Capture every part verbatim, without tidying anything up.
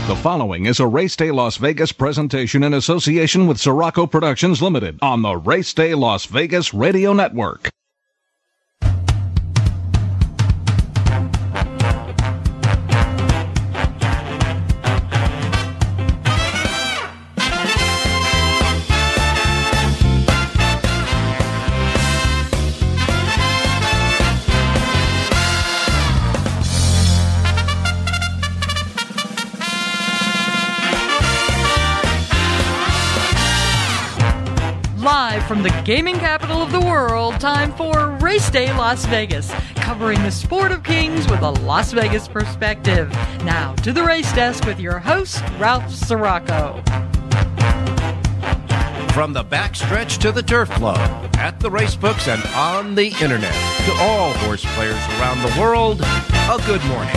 The following is a Race Day Las Vegas presentation in association with Sirocco Productions Limited on the Race Day Las Vegas Radio Network. Live from the gaming capital of the world, time for Race Day Las Vegas, covering the sport of kings with a Las Vegas perspective. Now to the race desk with your host, Ralph Sirocco. From the backstretch to the turf club, at the racebooks and on the internet, to all horse players around the world, a good morning.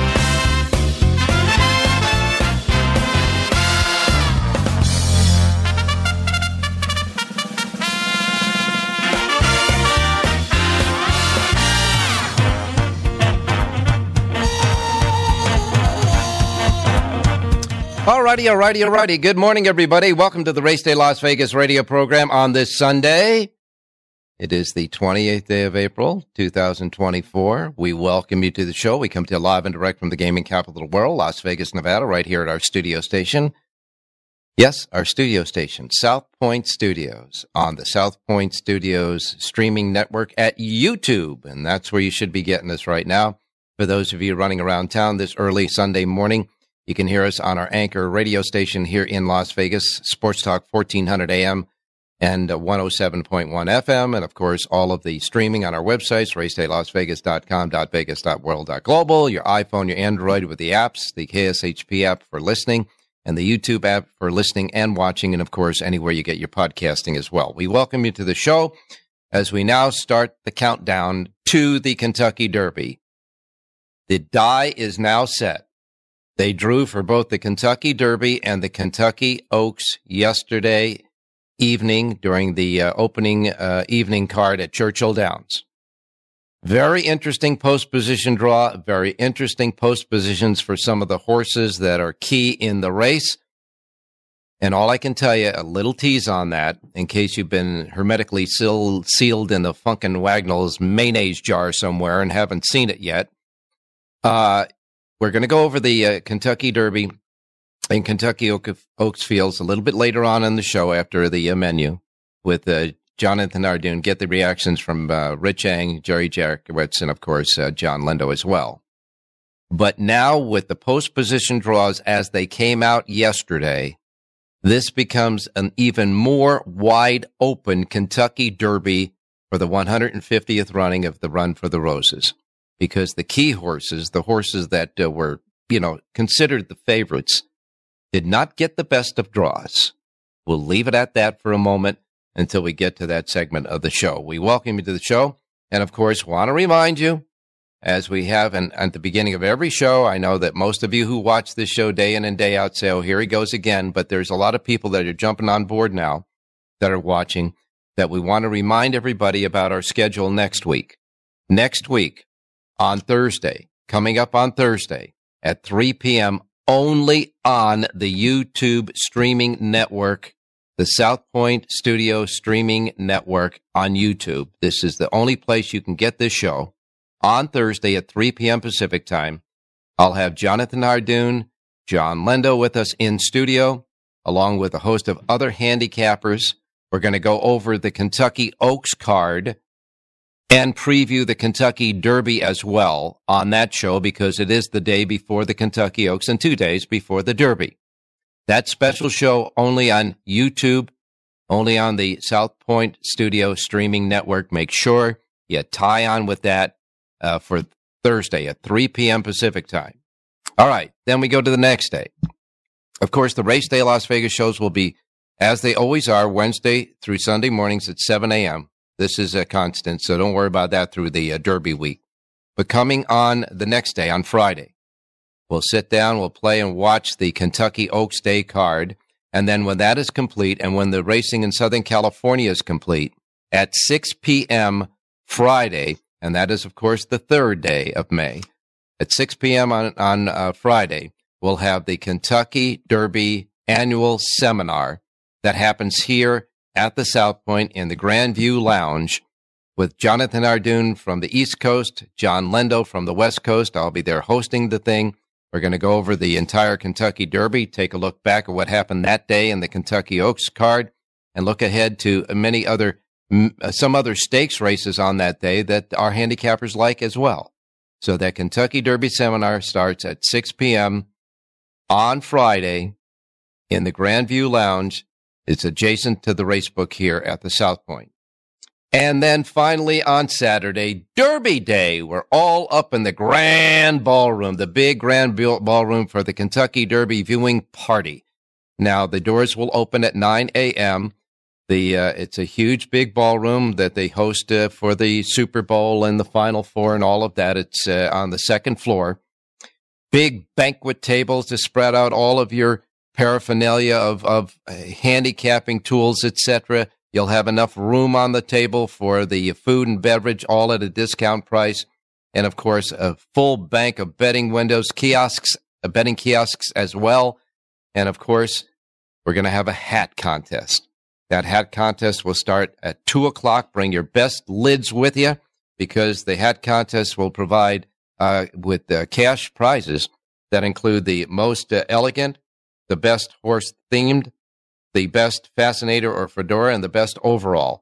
Alrighty, alrighty, alrighty. Good morning, everybody. Welcome to the Race Day Las Vegas radio program on this Sunday. It is the twenty-eighth day of April, two thousand twenty-four. We welcome you to the show. We come to you live and direct from the gaming capital of the world, Las Vegas, Nevada, right here at our studio station. Yes, our studio station, South Point Studios, on the South Point Studios streaming network at YouTube. And that's where you should be getting us right now. For those of you running around town this early Sunday morning, you can hear us on our anchor radio station here in Las Vegas, Sports Talk fourteen hundred A M and one oh seven point one F M. And, of course, all of the streaming on our websites, race day las vegas dot com, .vegas dot world dot global, your iPhone, your Android with the apps, the K S H P app for listening, and the YouTube app for listening and watching, and, of course, anywhere you get your podcasting as well. We welcome you to the show as we now start the countdown to the Kentucky Derby. The die is now set. They drew for both the Kentucky Derby and the Kentucky Oaks yesterday evening during the uh, opening uh, evening card at Churchill Downs. Very interesting post position draw, very interesting post positions for some of the horses that are key in the race. And all I can tell you, a little tease on that, in case you've been hermetically seal- sealed in the Funkin' Wagnalls mayonnaise jar somewhere and haven't seen it yet. Uh, We're going to go over the uh, Kentucky Derby and Kentucky Oak, Oaks Fields a little bit later on in the show after the uh, menu with uh, Jonathan Ardoon. Get the reactions from uh, Rich Eng, Jerry Jackowitz, and, of course, uh, John Lindo as well. But now with the post-position draws as they came out yesterday, this becomes an even more wide-open Kentucky Derby for the one hundred fiftieth running of the Run for the Roses. Because the key horses, the horses that uh, were, you know, considered the favorites, did not get the best of draws. We'll leave it at that for a moment until we get to that segment of the show. We welcome you to the show, and, of course, want to remind you, as we have in, at the beginning of every show, I know that most of you who watch this show day in and day out say, oh, here he goes again, but there's a lot of people that are jumping on board now that are watching, that we want to remind everybody about our schedule next week. Next week, on Thursday, coming up on Thursday at three p.m. only on the YouTube streaming network, the South Point Studio streaming network on YouTube. This is the only place you can get this show. On Thursday at three p.m. Pacific time, I'll have Jonathan Ardoon, John Lindo with us in studio, along with a host of other handicappers. We're going to go over the Kentucky Oaks card and preview the Kentucky Derby as well on that show, because it is the day before the Kentucky Oaks and two days before the Derby. That special show only on YouTube, only on the South Point Studio streaming network. Make sure you tie on with that uh, for Thursday at three p.m. Pacific time. All right, then we go to the next day. Of course, the Race Day Las Vegas shows will be, as they always are, Wednesday through Sunday mornings at seven a.m. This is a constant, so don't worry about that through the uh, Derby week. But coming on the next day, on Friday, we'll sit down, we'll play and watch the Kentucky Oaks Day card. And then when that is complete, and when the racing in Southern California is complete, at six p.m. Friday, and that is, of course, the third day of May, at six p.m. on, on uh, Friday, we'll have the Kentucky Derby annual seminar that happens here at the South Point in the Grandview Lounge with Jonathan Ardoon from the East Coast, John Lendo from the West Coast. I'll be there hosting the thing. We're going to go over the entire Kentucky Derby, take a look back at what happened that day in the Kentucky Oaks card, and look ahead to many other, some other stakes races on that day that our handicappers like as well. So that Kentucky Derby seminar starts at six p.m. on Friday in the Grandview Lounge. It's adjacent to the racebook here at the South Point. And then finally on Saturday, Derby Day. We're all up in the grand ballroom, the big grand ballroom for the Kentucky Derby viewing party. Now, the doors will open at nine a.m. The uh, it's a huge, big ballroom that they host uh, for the Super Bowl and the Final Four and all of that. It's uh, on the second floor. Big banquet tables to spread out all of your paraphernalia of, of uh, handicapping tools, et cetera. You'll have enough room on the table for the food and beverage, all at a discount price. And, of course, a full bank of betting windows, kiosks, uh, betting kiosks as well. And, of course, we're going to have a hat contest. That hat contest will start at two o'clock. Bring your best lids with you because the hat contest will provide uh, with uh, cash prizes that include the most uh, elegant, the best horse-themed, the best fascinator or fedora, and the best overall.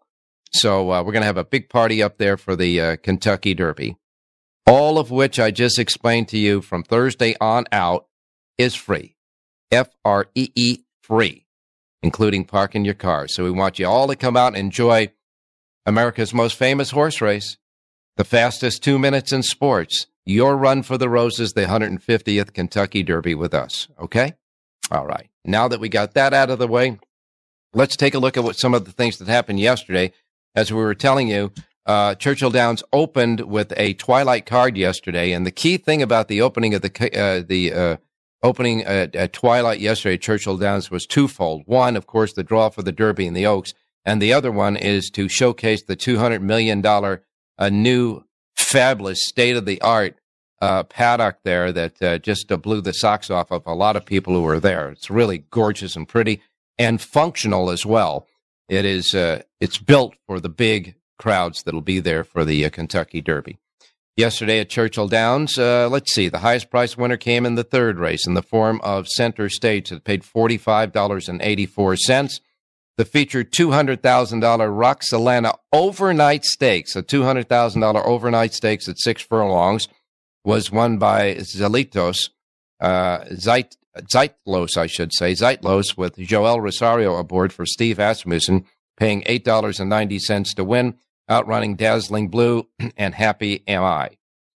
So uh, we're going to have a big party up there for the uh, Kentucky Derby. All of which I just explained to you from Thursday on out is free. F R E E, free, including parking your car. So we want you all to come out and enjoy America's most famous horse race, the fastest two minutes in sports, your run for the roses, the one hundred fiftieth Kentucky Derby with us. Okay? All right. Now that we got that out of the way, let's take a look at what some of the things that happened yesterday. As we were telling you, uh, Churchill Downs opened with a twilight card yesterday, and the key thing about the opening of the uh, the uh, opening at, at twilight yesterday at Churchill Downs was twofold. One, of course, the draw for the Derby and the Oaks, and the other one is to showcase the two hundred million dollars a new, fabulous, state-of-the-art uh, paddock there that uh, just uh, blew the socks off of a lot of people who were there. It's really gorgeous and pretty and functional as well. It is. Uh, it's built for the big crowds that'll be there for the uh, Kentucky Derby. Yesterday at Churchill Downs, uh, let's see, the highest price winner came in the third race in the form of Center Stage that paid forty-five dollars and eighty-four cents. The featured two hundred thousand dollars Roxalana overnight stakes, a two hundred thousand dollars overnight stakes at six furlongs, was won by Zelitos, uh, Zeit, Zeitlos, I should say, Zeitlos, with Joel Rosario aboard for Steve Asmussen, paying eight dollars and ninety cents to win, outrunning Dazzling Blue and Happy Am I.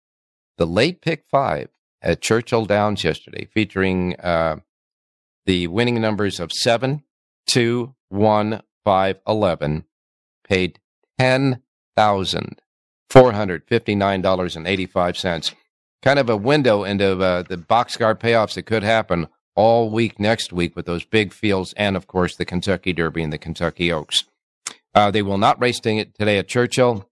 The late pick five at Churchill Downs yesterday, featuring uh, the winning numbers of seven, two, one, five, eleven, paid ten thousand four hundred fifty-nine dollars and eighty-five cents. Kind of a window into uh, the boxcar payoffs that could happen all week next week with those big fields and, of course, the Kentucky Derby and the Kentucky Oaks. Uh, they will not race today at Churchill.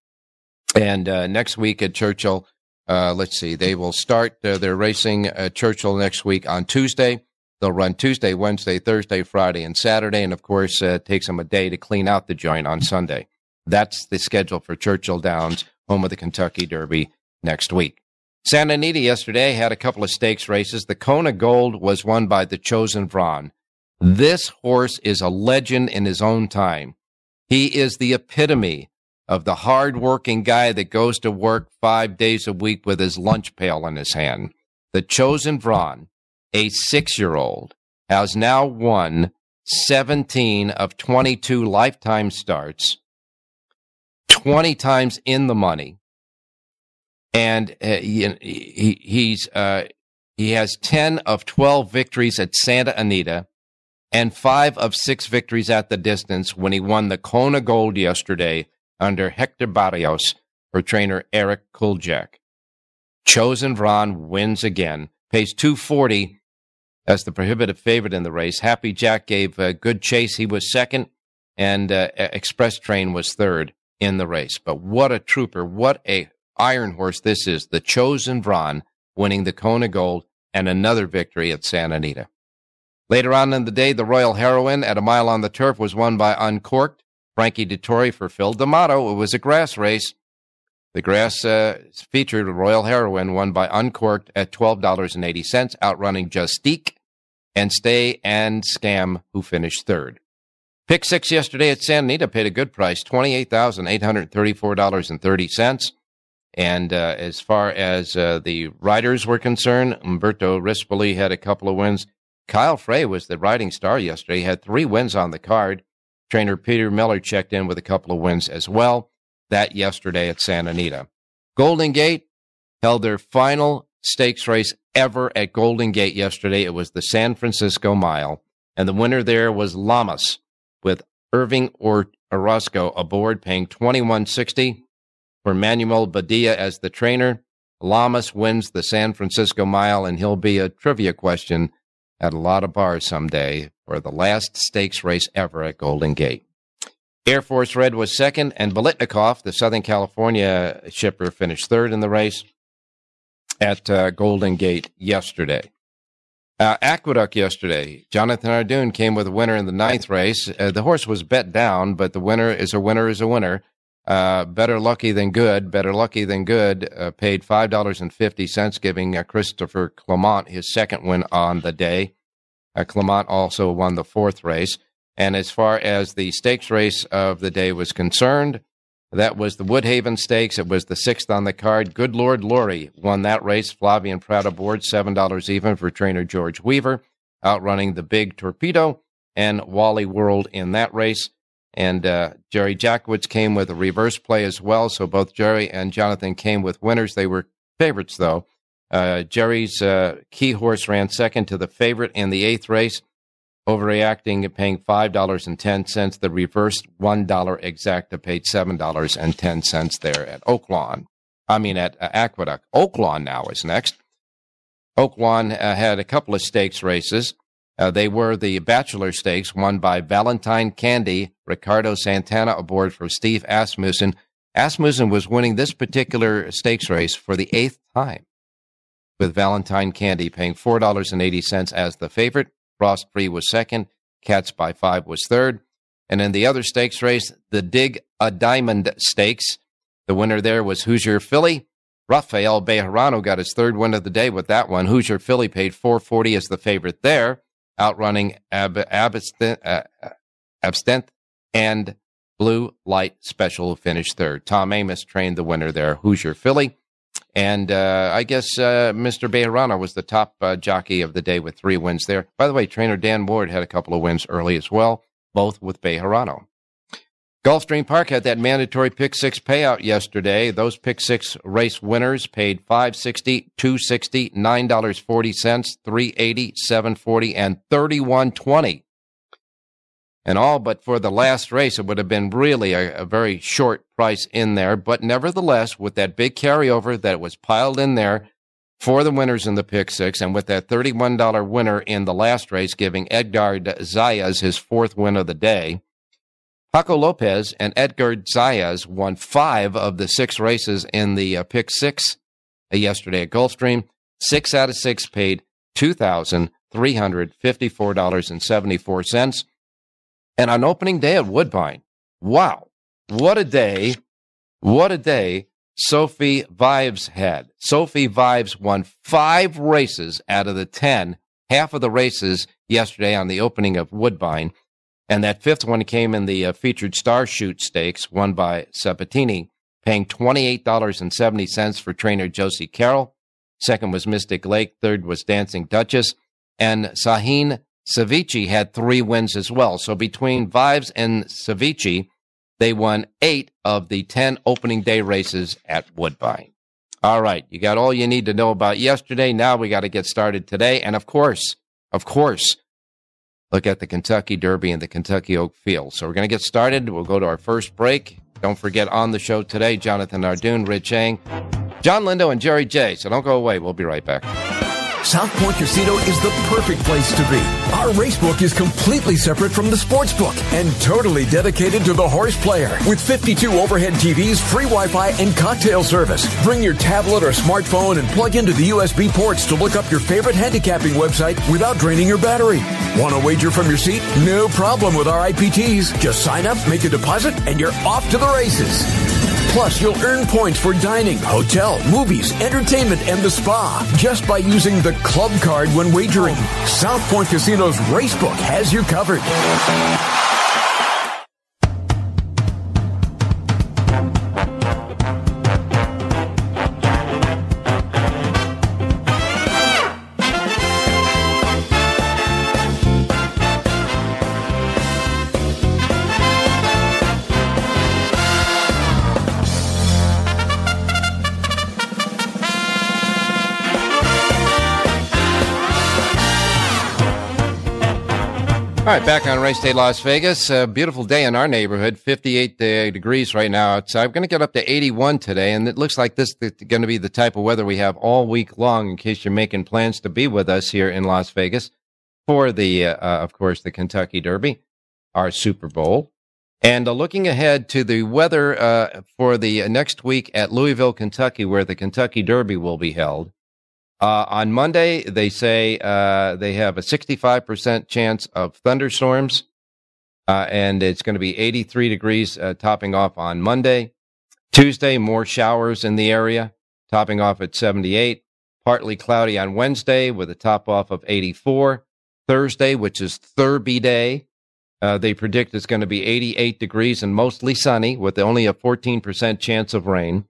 And uh, next week at Churchill, uh, let's see, they will start uh, their racing at Churchill next week on Tuesday. They'll run Tuesday, Wednesday, Thursday, Friday, and Saturday. And, of course, uh, it takes them a day to clean out the joint on Sunday. That's the schedule for Churchill Downs, home of the Kentucky Derby, next week. Santa Anita yesterday had a couple of stakes races. The Kona Gold was won by the Chosen Vron. This horse is a legend in his own time. He is the epitome of the hard-working guy that goes to work five days a week with his lunch pail in his hand. The Chosen Vron, a six-year-old, has now won seventeen of twenty-two lifetime starts, twenty times in the money, and uh, he, he, he's uh, he has ten of twelve victories at Santa Anita, and five of six victories at the distance when he won the Kona Gold yesterday under Hector Barrios for trainer Eric Kuljak. Chosen Vron wins again, pays two forty as the prohibitive favorite in the race. Happy Jack gave a good chase. He was second, and uh, Express Train was third in the race. But what a trooper, what a iron horse this is. The Chosen Vron winning the Kona Gold and another victory at Santa Anita. Later on in the day, the Royal Heroine at a mile on the turf was won by Uncorked. Frankie Dettori for Phil D'Amato. It was a grass race. The grass uh, featured a Royal Heroine won by Uncorked at twelve dollars and eighty cents, outrunning Justique and Stay and Scam, who finished third. Pick six yesterday at Santa Anita paid a good price, twenty-eight thousand eight hundred thirty-four dollars and thirty cents. And uh, as far as uh, the riders were concerned, Umberto Rispoli had a couple of wins. Kyle Frey was the riding star yesterday. He had three wins on the card. Trainer Peter Miller checked in with a couple of wins as well. That yesterday at Santa Anita. Golden Gate held their final stakes race ever at Golden Gate yesterday. It was the San Francisco Mile, and the winner there was Lamas, with Irving or Orozco aboard, paying twenty-one sixty for Manuel Badia as the trainer. Lamas wins the San Francisco Mile, and he'll be a trivia question at a lot of bars someday for the last stakes race ever at Golden Gate. Air Force Red was second, and Bolitnikov, the Southern California shipper, finished third in the race at uh, Golden Gate yesterday. Uh, Aqueduct yesterday, Jonathan Ardoon came with a winner in the ninth race. Uh, the horse was bet down, but the winner is a winner is a winner. Uh, better lucky than good, better lucky than good, uh, paid five dollars and fifty cents, giving uh, Christopher Clement his second win on the day. Uh, Clement also won the fourth race. And as far as the stakes race of the day was concerned, that was the Woodhaven Stakes. It was the sixth on the card. Good Lord Laurie won that race. Flavian Pratt aboard, seven dollars even for trainer George Weaver, outrunning the Big Torpedo and Wally World in that race. And uh, Jerry Jackwitz came with a reverse play as well. So both Jerry and Jonathan came with winners. They were favorites, though. Uh, Jerry's uh, key horse ran second to the favorite in the eighth race. Overreacting and paying five dollars and ten cents. The reversed one dollar exacta paid seven dollars and ten cents there at Oaklawn. I mean, at uh, Aqueduct. Oaklawn now is next. Oaklawn uh, had a couple of stakes races. Uh, they were the Bachelor Stakes, won by Valentine Candy, Ricardo Santana aboard for Steve Asmussen. Asmussen was winning this particular stakes race for the eighth time, with Valentine Candy paying four dollars and eighty cents as the favorite. Frost Free was second. Cats by Five was third. And in the other stakes race, the Dig a Diamond Stakes, the winner there was Hoosier Philly. Rafael Bejarano got his third win of the day with that one. Hoosier Philly paid four forty as the favorite there, outrunning Ab- Abstent, uh, Abstent and Blue Light Special finished third. Tom Amos trained the winner there, Hoosier Philly. And uh, I guess uh, Mister Bejarano was the top uh, jockey of the day with three wins there. By the way, trainer Dan Ward had a couple of wins early as well, both with Bejarano. Gulfstream Park had that mandatory pick six payout yesterday. Those pick six race winners paid five dollars and sixty cents, two dollars and sixty cents, nine dollars and forty cents, three dollars and eighty cents, seven dollars and forty cents, and thirty-one dollars and twenty cents. And all but for the last race, it would have been really a, a very short price in there. But nevertheless, with that big carryover that was piled in there for the winners in the pick six, and with that thirty-one dollars winner in the last race, giving Edgar Zayas his fourth win of the day, Paco Lopez and Edgar Zayas won five of the six races in the uh, pick six uh, yesterday at Gulfstream. Six out of six paid two thousand three hundred fifty-four dollars and seventy-four cents. And on opening day at Woodbine, wow, what a day, what a day Sophie Vives had. Sophie Vives won five races out of the ten, half of the races yesterday on the opening of Woodbine. And that fifth one came in the uh, featured Star Shoot Stakes, won by Sabatini, paying twenty-eight dollars and seventy cents for trainer Josie Carroll. Second was Mystic Lake. Third was Dancing Duchess. And Sahin Savici had three wins as well. So between Vives and Savici, they won eight of the ten opening day races at Woodbine. All right, you got all you need to know about yesterday. Now we got to get started today. And of course, of course, look at the Kentucky Derby and the Kentucky Oak Field. So we're going to get started. We'll go to our first break. Don't forget, on the show today, Jonathan Ardoon, Rich Eng, John Lindo, and Jerry J. So don't go away. We'll be right back. South Point Casino is the perfect place to be. Our racebook is completely separate from the sports book and totally dedicated to the horse player. With fifty-two overhead T Vs, free Wi-Fi, and cocktail service. Bring your tablet or smartphone and plug into the U S B ports to look up your favorite handicapping website without draining your battery. Want to wager from your seat? No problem with our I P Ts. Just sign up, make a deposit, and you're off to the races. Plus, you'll earn points for dining, hotel, movies, entertainment, and the spa just by using the club card when wagering. South Point Casino's Racebook has you covered. All right, back on Race Day Las Vegas. A beautiful day in our neighborhood, fifty-eight degrees right now outside. I'm going to get up to eighty-one today, and it looks like this is going to be the type of weather we have all week long in case you're making plans to be with us here in Las Vegas for the, uh, of course, the Kentucky Derby, our Super Bowl. And uh, looking ahead to the weather uh, for the next week at Louisville, Kentucky, where the Kentucky Derby will be held. Uh, on Monday, they say uh, they have a sixty-five percent chance of thunderstorms, uh, and it's going to be eighty-three degrees uh, topping off on Monday. Tuesday, more showers in the area, topping off at seventy-eight. Partly cloudy on Wednesday with a top off of eighty-four. Thursday, which is Thurby Day, uh, they predict it's going to be eighty-eight degrees and mostly sunny with only a fourteen percent chance of rain.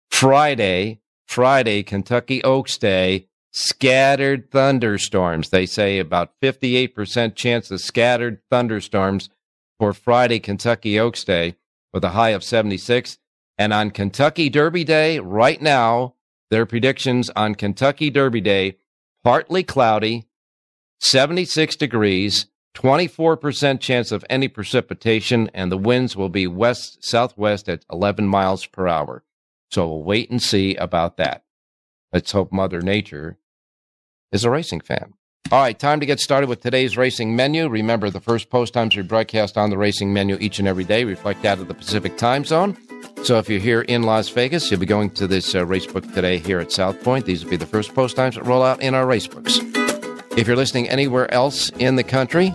Friday, Friday, Kentucky Oaks Day, scattered thunderstorms. They say about fifty-eight percent chance of scattered thunderstorms for Friday, Kentucky Oaks Day, with a high of seventy-six. And on Kentucky Derby Day, right now, their predictions on Kentucky Derby Day, partly cloudy, seventy-six degrees, twenty-four percent chance of any precipitation, and the winds will be west-southwest at eleven miles per hour. So we'll wait and see about that. Let's hope Mother Nature is a racing fan. All right, time to get started with today's racing menu. Remember, the first post times we broadcast on the racing menu each and every day reflect that of the Pacific time zone. So if you're here in Las Vegas, you'll be going to this uh, racebook today here at South Point. These will be the first post times that roll out in our racebooks. If you're listening anywhere else in the country,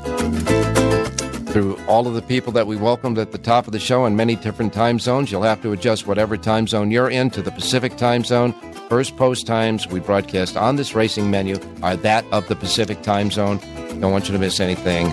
through all of the people that we welcomed at the top of the show in many different time zones, you'll have to adjust whatever time zone you're in to the Pacific time zone. First post times we broadcast on this racing menu are that of the Pacific time zone. Don't want you to miss anything.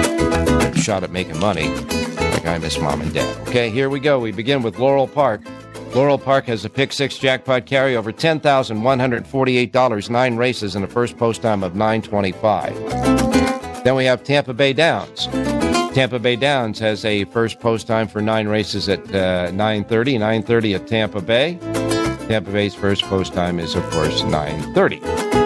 Shot at making money like I miss mom and dad. Okay, here we go. We begin with Laurel Park. Laurel Park has a pick six jackpot carry over ten thousand one hundred forty-eight dollars, nine races, and a first post time of nine twenty-five. Then we have Tampa Bay Downs. Tampa Bay Downs has a first post time for nine races at uh, nine thirty, nine thirty at Tampa Bay. Tampa Bay's first post time is, of course, nine thirty.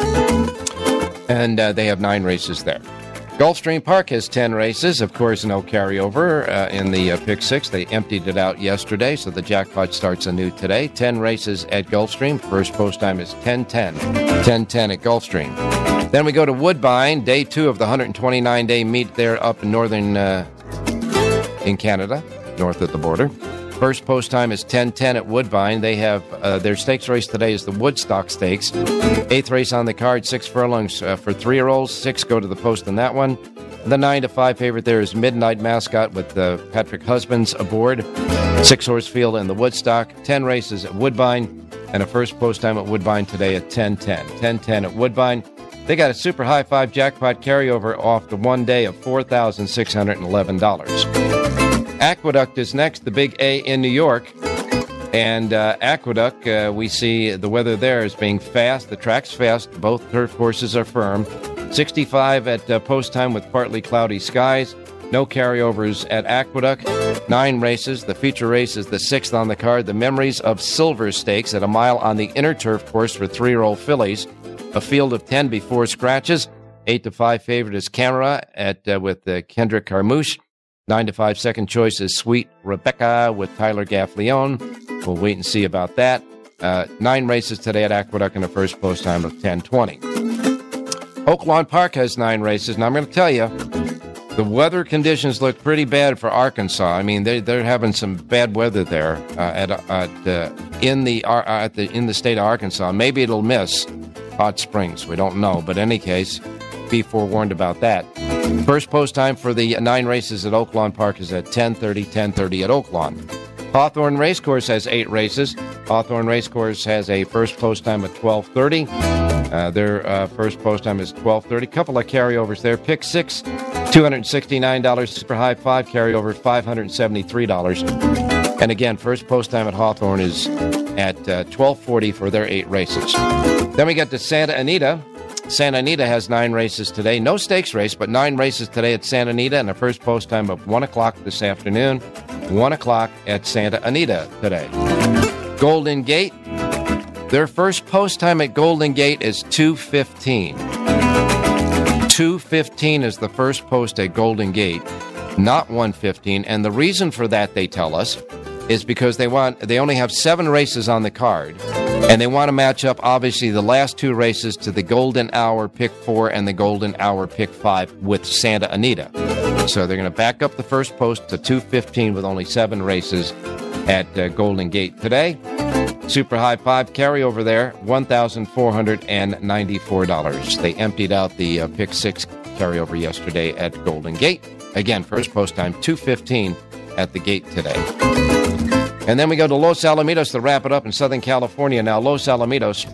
And uh, they have nine races there. Gulfstream Park has ten races. Of course, no carryover uh, in the uh, pick six. They emptied it out yesterday, so the jackpot starts anew today. ten races at Gulfstream. First post time is ten ten. ten ten at Gulfstream. Then we go to Woodbine, day two of the one hundred twenty-nine day meet there up in northern, uh, in Canada, north of the border. First post time is ten ten at Woodbine. They have, uh, their stakes race today is the Woodstock Stakes. Eighth race on the card, six furlongs uh, for three-year-olds. Six go to the post in that one. The nine to five favorite there is Midnight Mascot with uh, Patrick Husbands aboard. Six-horse field in the Woodstock. Ten races at Woodbine. And a first post time at Woodbine today at ten ten. ten ten at Woodbine. They got a super high five jackpot carryover off the one day of four thousand six hundred eleven dollars. Aqueduct is next, the big A in New York. And uh, Aqueduct, uh, we see the weather there as being fast. The track's fast. Both turf courses are firm. sixty-five at uh, post time with partly cloudy skies. No carryovers at Aqueduct. Nine races. The feature race is the sixth on the card. The Memories of Silver Stakes at a mile on the inner turf course for three-year-old fillies. A field of ten before scratches. Eight to five favorite is Camera at uh, with uh, Kendrick Carmouche. Nine to five second choice is Sweet Rebecca with Tyler Gaffleone. We'll wait and see about that. Uh, nine races today at Aqueduct and a first post time of ten twenty. Oaklawn Park has nine races. Now, I'm going to tell you, the weather conditions look pretty bad for Arkansas. I mean, they, they're having some bad weather there uh, at, at uh, in the uh, at the in the state of Arkansas. Maybe it'll miss Hot Springs. We don't know. But in any case, be forewarned about that. First post time for the nine races at Oaklawn Park is at ten thirty, ten thirty at Oaklawn. Hawthorne Racecourse has eight races. Hawthorne Racecourse has a first post time at twelve thirty. Uh, their uh, first post time is twelve thirty. Couple of carryovers there. Pick six, two hundred sixty-nine dollars. Super High Five carryover, five hundred seventy-three dollars. And again, first post time at Hawthorne is at uh, twelve forty for their eight races. Then we get to Santa Anita. Santa Anita has nine races today. No stakes race, but nine races today at Santa Anita, and a first post time of one o'clock this afternoon. one o'clock at Santa Anita today. Golden Gate. Their first post time at Golden Gate is two fifteen. two fifteen is the first post at Golden Gate, not one fifteen. And the reason for that, they tell us, is because they want they only have seven races on the card, and they want to match up, obviously, the last two races to the Golden Hour Pick four and the Golden Hour Pick five with Santa Anita. So they're going to back up the first post to two fifteen with only seven races at uh, Golden Gate today. Super High Five carryover there, one thousand four hundred ninety-four dollars. They emptied out the uh, Pick six carryover yesterday at Golden Gate. Again, first post time, two fifteen at the gate today. And then we go to Los Alamitos to wrap it up in Southern California. Now, Los Alamitos,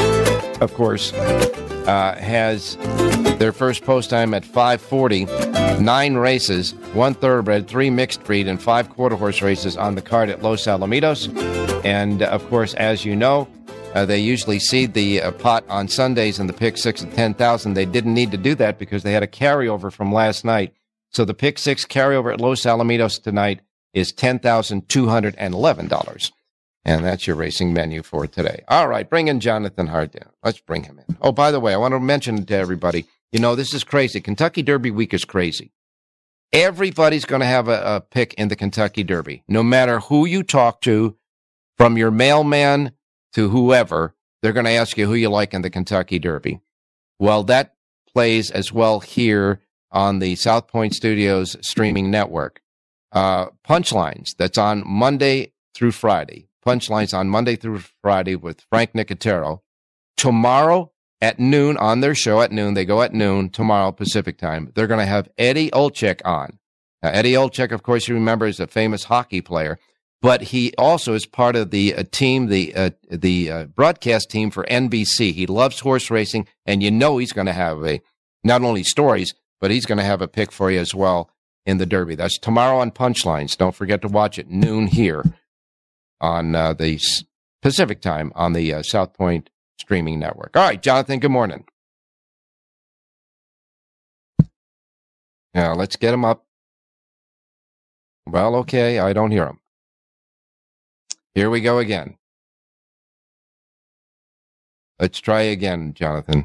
of course, uh, has their first post time at five forty. Nine races, one thoroughbred, three mixed breed, and five quarter horse races on the card at Los Alamitos. And, uh, of course, as you know, uh, they usually seed the uh, pot on Sundays in the Pick six at ten thousand. They didn't need to do that because they had a carryover from last night. So the Pick six carryover at Los Alamitos tonight is ten thousand two hundred eleven dollars. And that's your racing menu for today. All right, bring in Jonathan Hardoon. Let's bring him in. Oh, by the way, I want to mention to everybody, you know, this is crazy. Kentucky Derby week is crazy. Everybody's going to have a, a pick in the Kentucky Derby. No matter who you talk to, from your mailman to whoever, they're going to ask you who you like in the Kentucky Derby. Well, that plays as well here on the South Point Studios streaming network. Uh, Punchlines, that's on Monday through Friday. Punchlines on Monday through Friday with Frank Nicotero. Tomorrow at noon, on their show at noon, they go at noon, tomorrow Pacific time, they're going to have Eddie Olczyk on. Now, Eddie Olczyk, of course, you remember, is a famous hockey player, but he also is part of the uh, team, the uh, the uh, broadcast team for N B C. He loves horse racing, and you know he's going to have a not only stories, but he's going to have a pick for you as well in the Derby. That's tomorrow on Punchlines. Don't forget to watch it noon here on uh, the Pacific time on the uh, South Point streaming network. All right, Jonathan, good morning. Now, let's get him up. Well, okay, I don't hear him. Here we go again. Let's try again, Jonathan.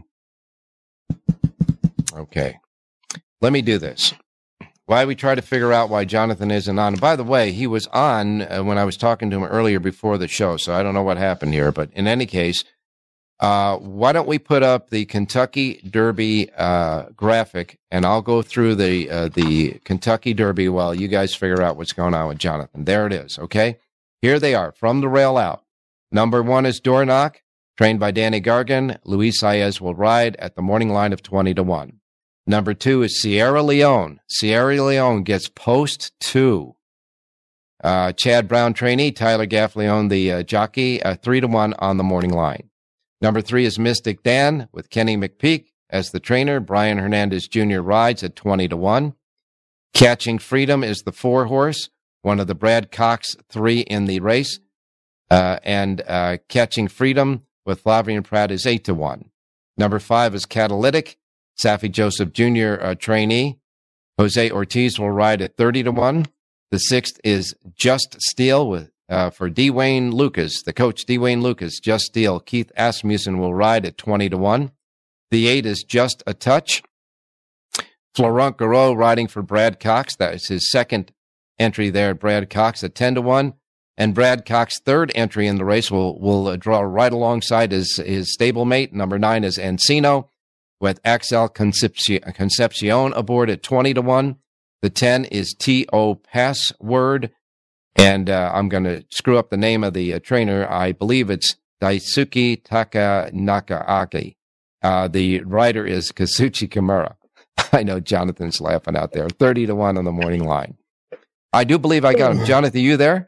Okay. Let me do this. Why we try to figure out why Jonathan isn't on. And by the way, he was on uh, when I was talking to him earlier before the show, so I don't know what happened here. But in any case, uh, why don't we put up the Kentucky Derby uh, graphic, and I'll go through the uh, the Kentucky Derby while you guys figure out what's going on with Jonathan. There it is, okay? Here they are, from the rail out. Number one is Door Knock, trained by Danny Gargan. Luis Saez will ride at the morning line of twenty to one. Number two is Sierra Leone. Sierra Leone gets post two. Uh, Chad Brown trainee, Tyler Gaffleone, the uh, jockey, uh, three to one on the morning line. Number three is Mystic Dan with Kenny McPeak as the trainer. Brian Hernandez Junior rides at twenty to one. Catching Freedom is the four horse, one of the Brad Cox three in the race. Uh, and uh, Catching Freedom with Flavien Prat is eight to one. Number five is Catalytic. Saffie Joseph Junior uh, trainee. Jose Ortiz will ride at thirty to one. The sixth is Just Steel with uh, for Dwayne Lucas, the coach Dwayne Lucas. Just Steel. Keith Asmussen will ride at twenty to one. The eight is Just a Touch. Florent Garreau riding for Brad Cox. That is his second entry there at Brad Cox at ten to one. And Brad Cox's third entry in the race will will uh, draw right alongside his, his stablemate. Number nine is Encino. with Axel Concepcion aboard at twenty to one. The ten is T O Password. And uh, I'm going to screw up the name of the uh, trainer. I believe it's Daisuke Taka Nakaaki. Uh, the rider is Kazuchi Kimura. I know Jonathan's laughing out there. thirty to one on the morning line. I do believe I got him. Jonathan, you there?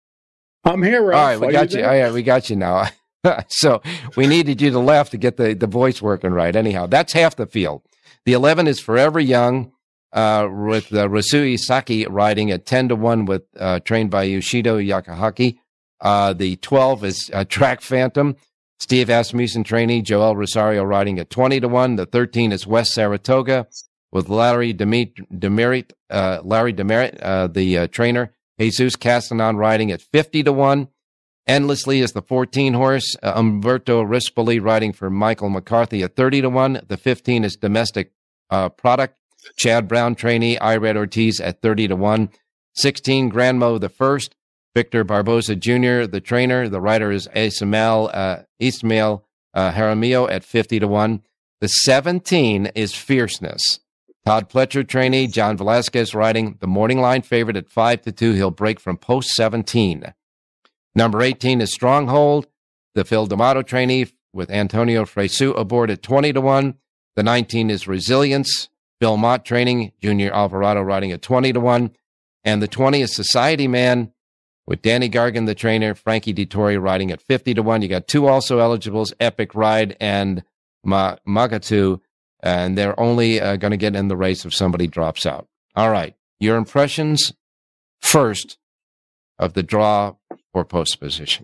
I'm here, Ralph. All right, we Are got you. you. Oh, yeah, we got you now. So we needed you to laugh to get the, the voice working right. Anyhow, that's half the field. The eleven is Forever Young, uh, with uh, Rasui Saki riding at ten to one with, uh, trained by Yoshido Yakahaki. Uh, the twelve is uh, Track Phantom. Steve Asmussen trainee, Joel Rosario riding at twenty to one. The thirteen is West Saratoga with Larry Demerit, Demerit uh, Larry Demerit, uh, the uh, trainer. Jesus Castanon riding at fifty to one. Endlessly is the fourteen horse. Uh, Umberto Rispoli riding for Michael McCarthy at thirty to one. The fifteen is Domestic uh, Product. Chad Brown trainee, Ired Ortiz at thirty to one. sixteen, Granmo the first. Victor Barboza Junior, the trainer. The rider is Ismael, uh, Ismael uh, Jaramillo at fifty to one. The seventeen is Fierceness. Todd Pletcher trainee, John Velasquez riding the morning line favorite at five to two. He'll break from post seventeen. Number eighteen is Stronghold. The Phil D'Amato trainee with Antonio Fresu aboard at twenty to one. The nineteen is Resilience. Bill Mott training, Junior Alvarado riding at twenty to one. And the twenty is Society Man with Danny Gargan, the trainer, Frankie DeTore riding at fifty to one. You got two also eligibles, Epic Ride and Ma- Magatu, and they're only uh, going to get in the race if somebody drops out. All right, your impressions first of the draw or post position.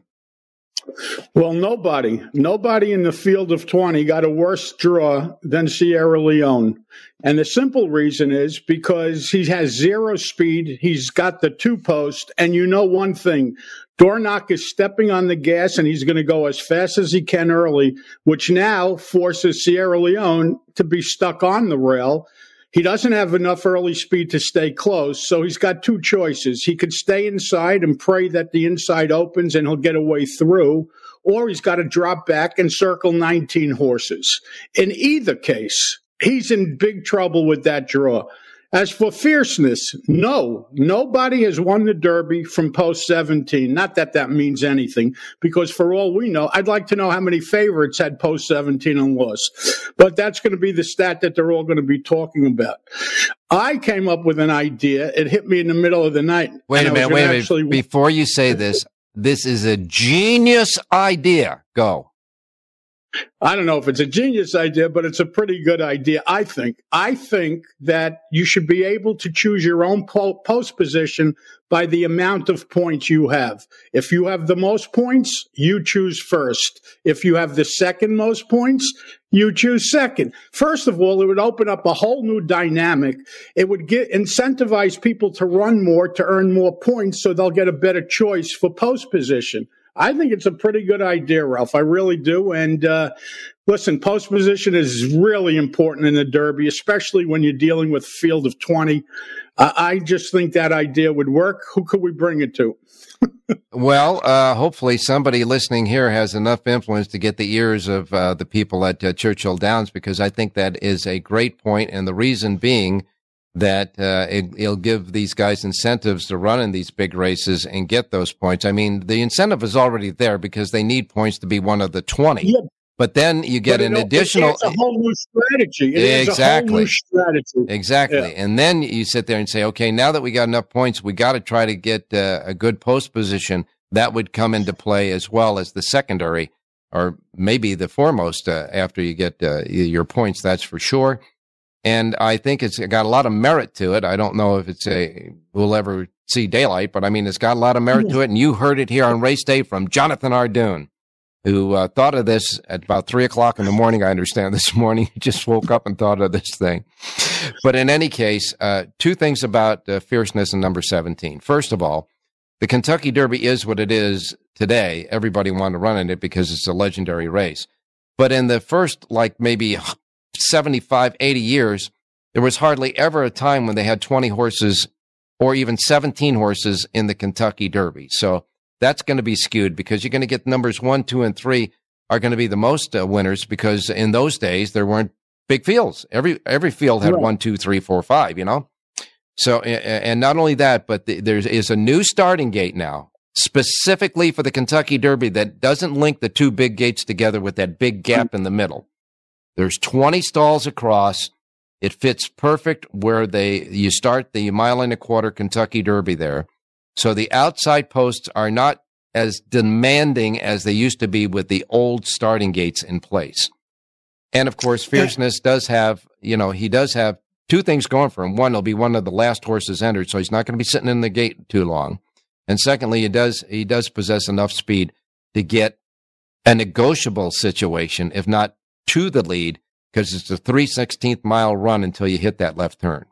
Well, nobody, nobody in the field of twenty got a worse draw than Sierra Leone. And the simple reason is because he has zero speed. He's got the two post. And you know one thing, Dornock is stepping on the gas and he's going to go as fast as he can early, which now forces Sierra Leone to be stuck on the rail. He doesn't have enough early speed to stay close, so he's got two choices. He could stay inside and pray that the inside opens and he'll get away through, or he's got to drop back and circle nineteen horses. In either case, he's in big trouble with that draw. As for Fierceness, no, nobody has won the Derby from post seventeen. Not that that means anything, because for all we know, I'd like to know how many favorites had post seventeen and lost. But that's going to be the stat that they're all going to be talking about. I came up with an idea. It hit me in the middle of the night. Wait a minute, wait a minute. Actually... Before you say this, this is a genius idea. Go. I don't know if it's a genius idea, but it's a pretty good idea, I think. I think that you should be able to choose your own po- post position by the amount of points you have. If you have the most points, you choose first. If you have the second most points, you choose second. First of all, it would open up a whole new dynamic. It would get incentivize people to run more, to earn more points, so they'll get a better choice for post position. I think it's a pretty good idea, Ralph. I really do. And uh, listen, post position is really important in the Derby, especially when you're dealing with a field of twenty. Uh, I just think that idea would work. Who could we bring it to? Well, uh, hopefully somebody listening here has enough influence to get the ears of uh, the people at uh, Churchill Downs, because I think that is a great point. And the reason being that uh, it, it'll give these guys incentives to run in these big races and get those points. I mean, the incentive is already there because they need points to be one of the twenty. Yeah. But then you get an additional... It's a whole new strategy. It exactly. is a whole new strategy. Exactly. Yeah. And then you sit there and say, okay, now that we got enough points, we got to try to get uh, a good post position. That would come into play as well as the secondary, or maybe the foremost uh, after you get uh, your points, that's for sure. And I think it's got a lot of merit to it. I don't know if it's a we'll ever see daylight, but I mean, it's got a lot of merit to it. And you heard it here on Race Day from Jonathan Ardoon, who uh, thought of this at about three o'clock in the morning, I understand, this morning. He just woke up and thought of this thing. But in any case, uh, two things about uh, Fierceness and number seventeen. First of all, the Kentucky Derby is what it is today. Everybody wanted to run in it because it's a legendary race. But in the first, like, maybe seventy-five, eighty years, there was hardly ever a time when they had twenty horses or even seventeen horses in the Kentucky Derby. So that's going to be skewed because you're going to get numbers one, two, and three are going to be the most uh, winners, because in those days there weren't big fields. Every every field had Right. one, two, three, four, five. You know, so and not only that, but the, there is a new starting gate now, specifically for the Kentucky Derby, that doesn't link the two big gates together with that big gap in the middle. There's twenty stalls across. It fits perfect where they you start the mile and a quarter Kentucky Derby there. So the outside posts are not as demanding as they used to be with the old starting gates in place. And of course, Fierceness does have, you know, he does have two things going for him. One, he'll be one of the last horses entered, so he's not going to be sitting in the gate too long. And secondly, he does he does possess enough speed to get a negotiable situation, if not to the lead, because it's a three sixteenth mile run until you hit that left turn.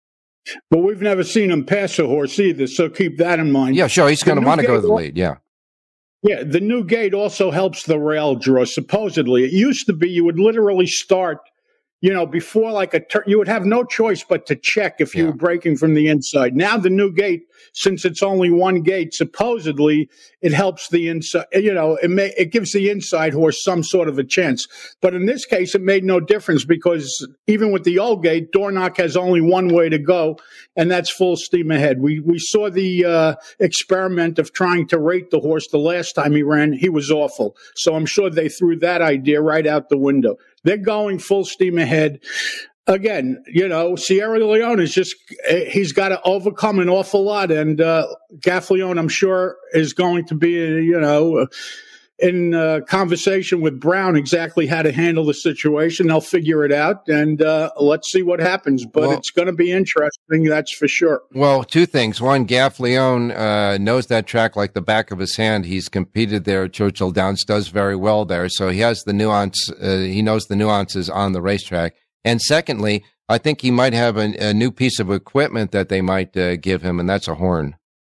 But we've never seen him pass a horse either, so keep that in mind. Yeah, sure, he's going to want to go to the lead, yeah. Yeah, the new gate also helps the rail draw, supposedly. It used to be you would literally start, you know, before like a turn, you would have no choice but to check if you Yeah. were breaking from the inside. Now the new gate, since it's only one gate, supposedly it helps the inside, you know, it may, it gives the inside horse some sort of a chance. But in this case, it made no difference because even with the old gate, Dornoch has only one way to go, and that's full steam ahead. We we saw the uh, experiment of trying to rate the horse the last time he ran. He was awful. So I'm sure they threw that idea right out the window. They're going full steam ahead. Again, you know, Sierra Leone is just, he's got to overcome an awful lot. And uh, Gaffalione, I'm sure, is going to be, you know, in uh, conversation with Brown exactly how to handle the situation. They'll figure it out, and uh, let's see what happens. But Well- it's going to be interesting, that's for sure. Well, two things. One, Gaffalione uh, knows that track like the back of his hand. He's competed there at Churchill Downs, does very well there. So he has the nuance. Uh, he knows the nuances on the racetrack. And secondly, I think he might have a, a new piece of equipment that they might uh, give him, and that's a horn.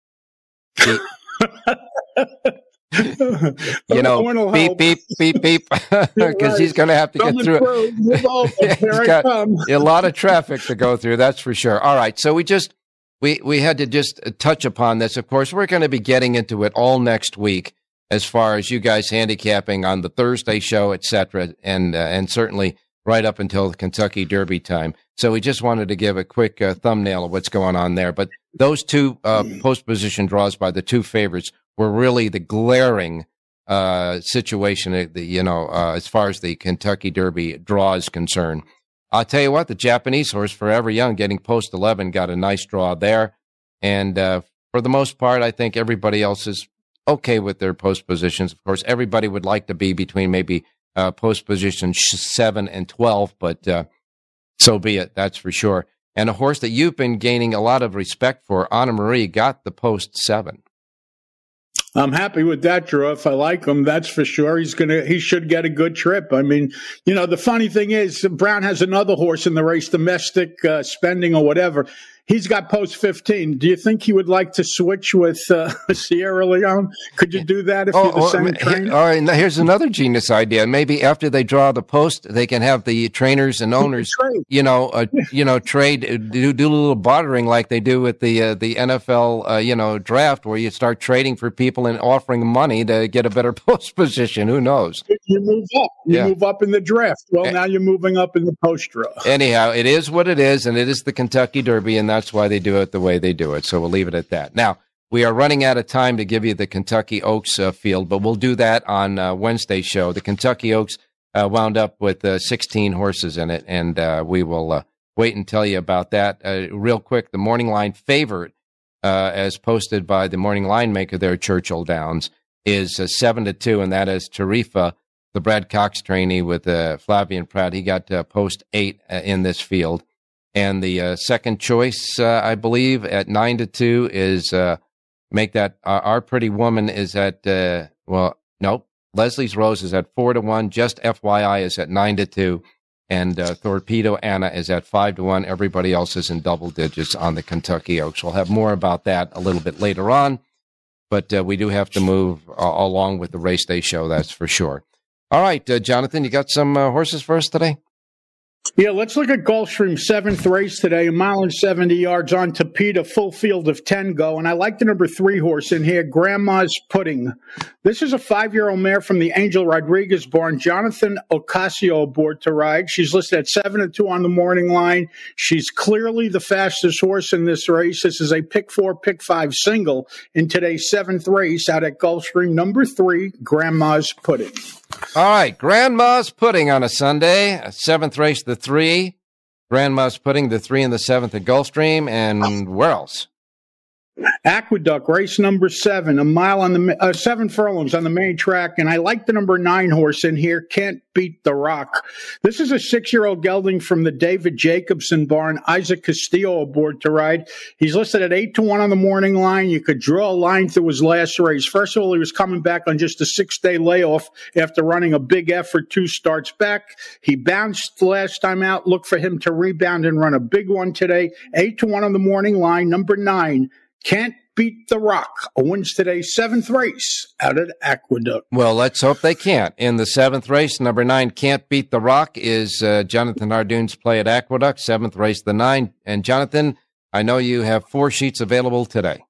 He- you know, Horn will beep, help. beep, beep, beep, because right. he's going to have to get Coming through it. through. Move over. He's Here I got come. a lot of traffic to go through, that's for sure. All right, so we just we we had to just touch upon this. Of course, we're going to be getting into it all next week, as far as you guys handicapping on the Thursday show, et cetera, and uh, and certainly right up until the Kentucky Derby time. So we just wanted to give a quick uh, thumbnail of what's going on there. But those two uh, post position draws by the two favorites were really the glaring uh, situation, uh, the, you know, uh, as far as the Kentucky Derby draw is concerned. I'll tell you what, the Japanese horse, Forever Young, getting post eleven, got a nice draw there. And uh, for the most part, I think everybody else is okay with their post positions. Of course, everybody would like to be between maybe uh, post position seven and twelve, but uh, so be it, that's for sure. And a horse that you've been gaining a lot of respect for, Anna Marie, got the post seven. I'm happy with that draw. If I like him, that's for sure. He's gonna. He should get a good trip. I mean, you know, the funny thing is, Brown has another horse in the race, Domestic uh, Spending or whatever. He's got post fifteen. Do you think he would like to switch with uh, Sierra Leone? Could you do that if Oh, you're the oh, same he- trainer? all right, now here's another genius idea. Maybe after they draw the post, they can have the trainers and owners, Trade. you know, uh, you know, trade, uh, do do a little bartering like they do with the uh, the N F L, uh, you know, draft, where you start trading for people and offering money to get a better post position. Who knows? You move up. You Yeah. move up in the draft. Well, Eh. now you're moving up in the post draw. Anyhow, it is what it is, and it is the Kentucky Derby, and that's why they do it the way they do it. So we'll leave it at that. Now, we are running out of time to give you the Kentucky Oaks uh, field, but we'll do that on uh, Wednesday's show. The Kentucky Oaks uh, wound up with uh, sixteen horses in it, and uh, we will uh, wait and tell you about that. Uh, real quick, the morning line favorite, uh, as posted by the morning line maker there at Churchill Downs, is uh, seven to two, and that is Tarifa, the Brad Cox trainee with uh, Flavian Pratt. He got uh, post eight uh, in this field. And the uh, second choice, uh, I believe, at nine to two is uh, make that uh, Our Pretty Woman is at, uh, well, nope. Leslie's Rose is at four to one. Just F Y I is at nine to two. And uh, Torpedo Anna is at five to one. Everybody else is in double digits on the Kentucky Oaks. We'll have more about that a little bit later on. But uh, we do have to move uh, along with the race day show, that's for sure. All right, uh, Jonathan, you got some uh, horses for us today? Yeah, let's look at Gulfstream's seventh race today. A mile and seventy yards on Tapeta, full field of ten go. And I like the number three horse in here, Grandma's Pudding. This is a five-year-old mare from the Angel Rodriguez barn. Jonathan Ocasio aboard to ride. She's listed at seven and two on the morning line. She's clearly the fastest horse in this race. This is a pick four, pick five single in today's seventh race out at Gulfstream. Number three, Grandma's Pudding. All right, Grandma's Pudding on a Sunday, a seventh race, the three. Grandma's Pudding, the three and the seventh at Gulfstream, and where else? Aqueduct, race number seven, a mile on the uh, seven furlongs on the main track, and I like the number nine horse in here, Can't Beat the Rock. This is a six-year-old gelding from the David Jacobson barn. Isaac Castillo aboard to ride. He's listed at eight to one on the morning line. You could draw a line through his last race. First of all, he was coming back on just a six-day layoff after running a big effort two starts back. He bounced last time out. Look for him to rebound and run a big one today. eight to one on the morning line. Number nine, Can't Beat the Rock, wins today's seventh race out at Aqueduct. Well, let's hope they can't. In the seventh race, number nine, Can't Beat the Rock, is uh, Jonathan Ardune's play at Aqueduct. Seventh race, the nine. And Jonathan, I know you have four sheets available today.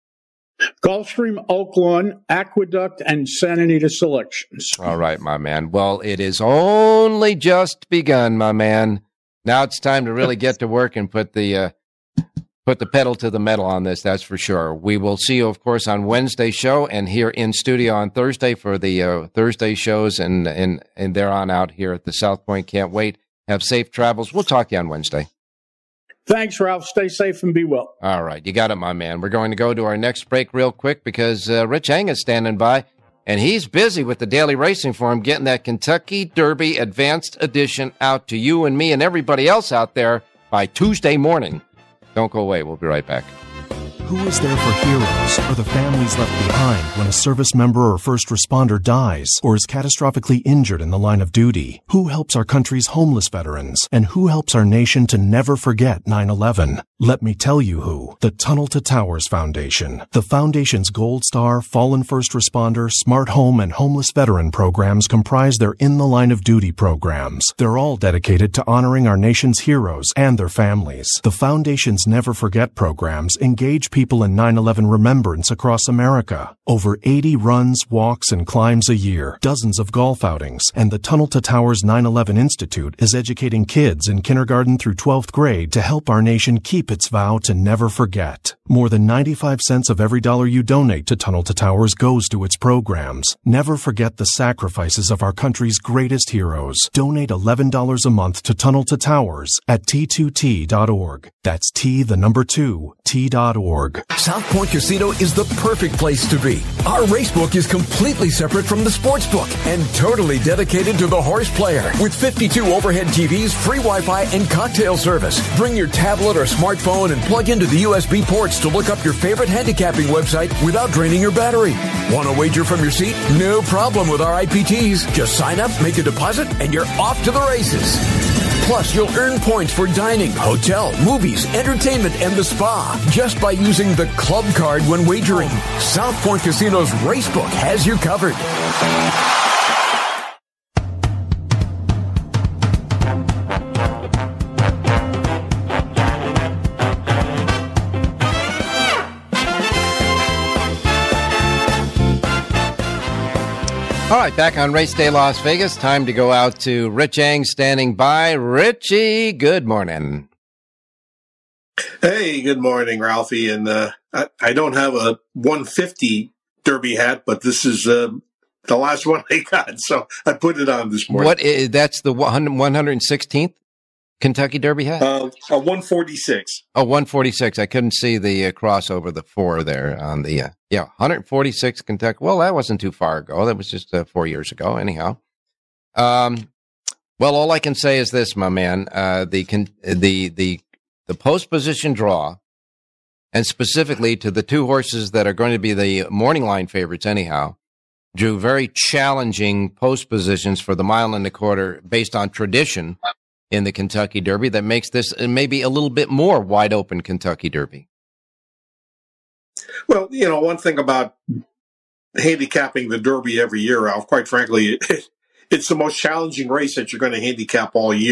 Gulfstream, Oaklawn, Aqueduct, and Santa Anita selections. All right, my man. Well, it is only just begun, my man. Now it's time to really get to work and put the uh, put the pedal to the metal on this, that's for sure. We will see you, of course, on Wednesday's show and here in studio on Thursday for the uh, Thursday shows and, and, and there on out here at the South Point. Can't wait. Have safe travels. We'll talk to you on Wednesday. Thanks, Ralph. Stay safe and be well. All right. You got it, my man. We're going to go to our next break real quick because uh, Rich Eng is standing by, and he's busy with the Daily Racing Form getting that Kentucky Derby Advanced Edition out to you and me and everybody else out there by Tuesday morning. Don't go away. We'll be right back. Who is there for heroes or the families left behind when a service member or first responder dies or is catastrophically injured in the line of duty? Who helps our country's homeless veterans? And who helps our nation to never forget nine eleven? Let me tell you who. The Tunnel to Towers Foundation. The Foundation's Gold Star, Fallen First Responder, Smart Home, and Homeless Veteran programs comprise their In the Line of Duty programs. They're all dedicated to honoring our nation's heroes and their families. The Foundation's Never Forget programs engage people in nine eleven remembrance across America. Over eighty runs, walks, and climbs a year, dozens of golf outings, and the Tunnel to Towers nine eleven Institute is educating kids in kindergarten through twelfth grade to help our nation keep its vow to never forget. More than ninety-five cents of every dollar you donate to Tunnel to Towers goes to its programs. Never forget the sacrifices of our country's greatest heroes. Donate eleven dollars a month to Tunnel to Towers at T two T dot org. That's T, the number two, T dot org. South Point Casino is the perfect place to be. Our racebook is completely separate from the sportsbook and totally dedicated to the horse player. With fifty-two overhead T Vs, free Wi-Fi, and cocktail service. Bring your tablet or smartphone and plug into the U S B ports to look up your favorite handicapping website without draining your battery. Want to wager from your seat? No problem with our I P Ts. Just sign up, make a deposit, and you're off to the races. Plus, you'll earn points for dining, hotel, movies, entertainment, and the spa just by using the club card when wagering. South Point Casino's Racebook has you covered. All right, back on Race Day Las Vegas. Time to go out to Rich Eng standing by. Richie, good morning. Hey, good morning, Ralphie. And uh, I, I don't have a one fifty Derby hat, but this is uh, the last one I got, so I put it on this morning. What is, that's the one hundred sixteenth Kentucky Derby hat? Uh, a one forty-six. Oh, one forty-six. I couldn't see the uh, crossover, the four there on the, uh, yeah, one forty-six Kentucky. Well, that wasn't too far ago. That was just uh, four years ago, anyhow. Um, well, all I can say is this, my man, uh, the, the, the, the post position draw, and specifically to the two horses that are going to be the morning line favorites anyhow, drew very challenging post positions for the mile and a quarter based on tradition in the Kentucky Derby that makes this maybe a little bit more wide open Kentucky Derby. Well, you know, one thing about handicapping the Derby every year, Ralph, quite frankly, it, it's the most challenging race that you're going to handicap all year.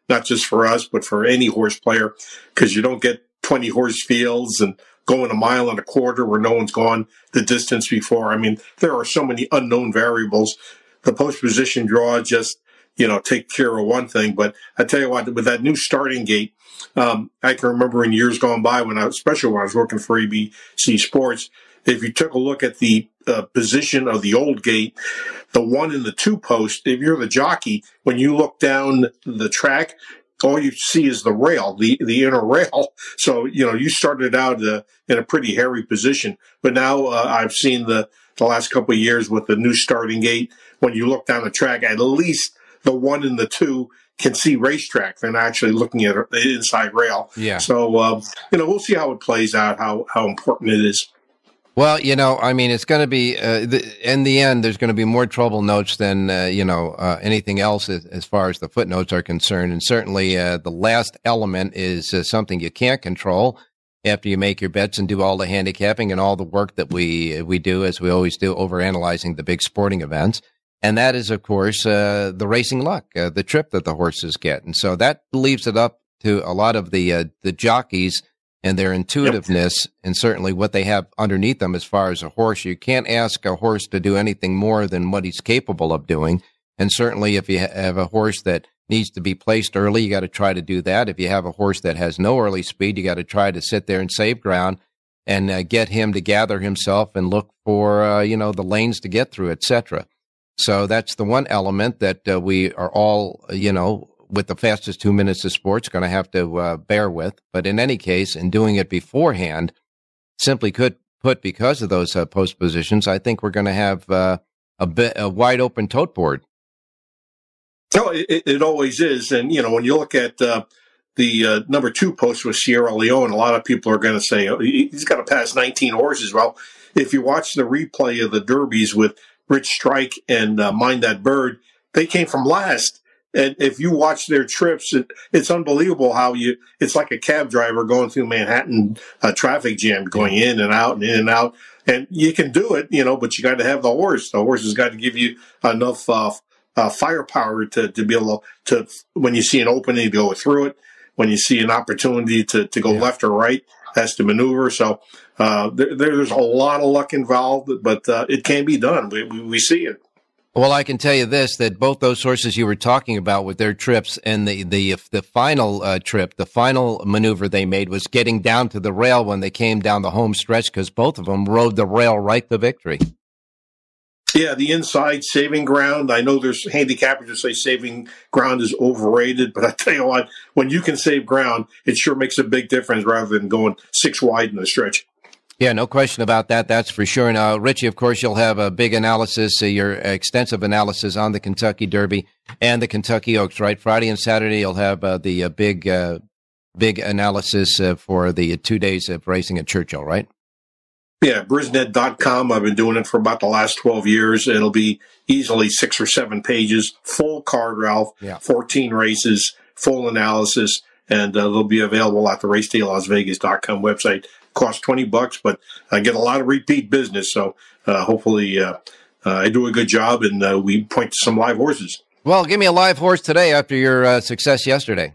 not just for us, but for any horse player, because you don't get twenty horse fields and going a mile and a quarter where no one's gone the distance before. I mean, there are so many unknown variables. The post position draw just, you know, take care of one thing. But I tell you what, with that new starting gate, um, I can remember in years gone by when I, especially when I was working for A B C Sports, if you took a look at the uh, position of the old gate, the one and the two post, if you're the jockey, when you look down the track, all you see is the rail, the, the inner rail. So, you know, you started out uh, in a pretty hairy position. But now uh, I've seen the, the last couple of years with the new starting gate, when you look down the track, at least the one and the two can see racetrack. They're not actually looking at the inside rail. Yeah. So, uh, you know, we'll see how it plays out, how, how important it is. Well, you know, I mean, it's going to be, uh, the, in the end, there's going to be more trouble notes than, uh, you know, uh, anything else as, as far as the footnotes are concerned. And certainly uh, the last element is uh, something you can't control after you make your bets and do all the handicapping and all the work that we we do, as we always do, overanalyzing the big sporting events. And that is, of course, uh, the racing luck, uh, the trip that the horses get. And so that leaves it up to a lot of the uh, the jockeys and their intuitiveness, yep. and certainly what they have underneath them as far as a horse. You can't ask a horse to do anything more than what he's capable of doing. And certainly if you have a horse that needs to be placed early, you got to try to do that. If you have a horse that has no early speed, you got to try to sit there and save ground and uh, get him to gather himself and look for, uh, you know, the lanes to get through, et cetera. So that's the one element that uh, we are all, you know, with the fastest two minutes of sports, going to have to uh, bear with. But in any case, in doing it beforehand, simply could put, because of those uh, post positions, I think we're going to have uh, a bit a wide open tote board. No, it, it always is. And, you know, when you look at uh, the uh, number two post with Sierra Leone, a lot of people are going to say, oh, he's got to pass nineteen horses. Well, if you watch the replay of the Derbies with Rich Strike and uh, Mind That Bird, they came from last. And if you watch their trips, it, it's unbelievable how you, it's like a cab driver going through Manhattan uh, traffic jam, going in and out and in and out. And you can do it, you know, but you got to have the horse. The horse has got to give you enough uh, uh, firepower to, to be able to, when you see an opening, to go through it. When you see an opportunity to, to go yeah. left or right, has to maneuver. So uh, there, there's a lot of luck involved, but uh, it can be done. We, we, we see it. Well, I can tell you this, that both those horses you were talking about with their trips and the the the final uh, trip, the final maneuver they made was getting down to the rail when they came down the home stretch, because both of them rode the rail right to victory. Yeah, the inside saving ground. I know there's handicappers who say saving ground is overrated, but I tell you what, when you can save ground, it sure makes a big difference rather than going six wide in the stretch. Yeah, no question about that. That's for sure. Now, Richie, of course, you'll have a big analysis, uh, your extensive analysis on the Kentucky Derby and the Kentucky Oaks, right? Friday and Saturday, you'll have uh, the uh, big, uh, big analysis uh, for the two days of racing at Churchill, right? Yeah, Brisnet dot com. I've been doing it for about the last twelve years. It'll be easily six or seven pages, full card, Ralph, yeah. fourteen races, full analysis, and uh, they'll be available at the race day las vegas dot com website. Cost twenty bucks, but I get a lot of repeat business. So uh, hopefully uh, uh, I do a good job and uh, we point to some live horses. Well, give me a live horse today after your uh, success yesterday.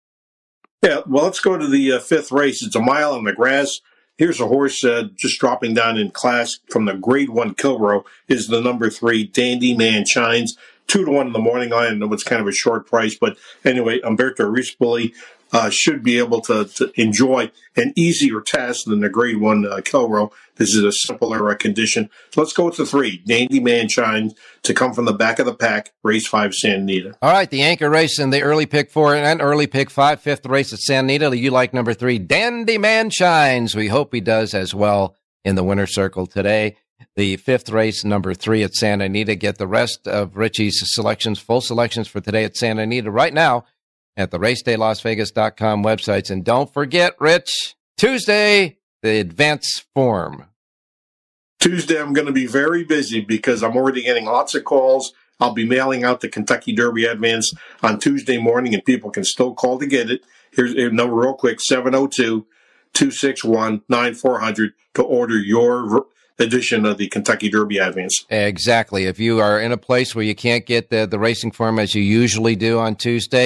Yeah, well, let's go to the uh, fifth race. It's a mile on the grass. Here's a horse uh, just dropping down in class from the grade one Kilborough is the number three, Dandy Man Shines. Two to one in the morning line. I know it's kind of a short price, but anyway, Umberto Rispoli Uh, should be able to, to enjoy an easier test than the grade one uh, Kilborough. This is a simpler uh, condition. So let's go with the three, Dandy Man Shines, to come from the back of the pack, race five, Santa Anita. All right, the anchor race in the early pick four and early pick five, fifth race at Santa Anita. You like number three, Dandy Man Shines. We hope he does as well in the winner's circle today. The fifth race, number three at Santa Anita. Get the rest of Richie's selections, full selections for today at Santa Anita right now at the race day las vegas dot com websites. And don't forget, Rich, Tuesday, the advance form. Tuesday, I'm going to be very busy because I'm already getting lots of calls. I'll be mailing out the Kentucky Derby Advance on Tuesday morning, and people can still call to get it. Here's a number real quick, seven oh two, two six one, nine four hundred to order your edition of the Kentucky Derby Advance. Exactly. If you are in a place where you can't get the, the racing form as you usually do on Tuesday,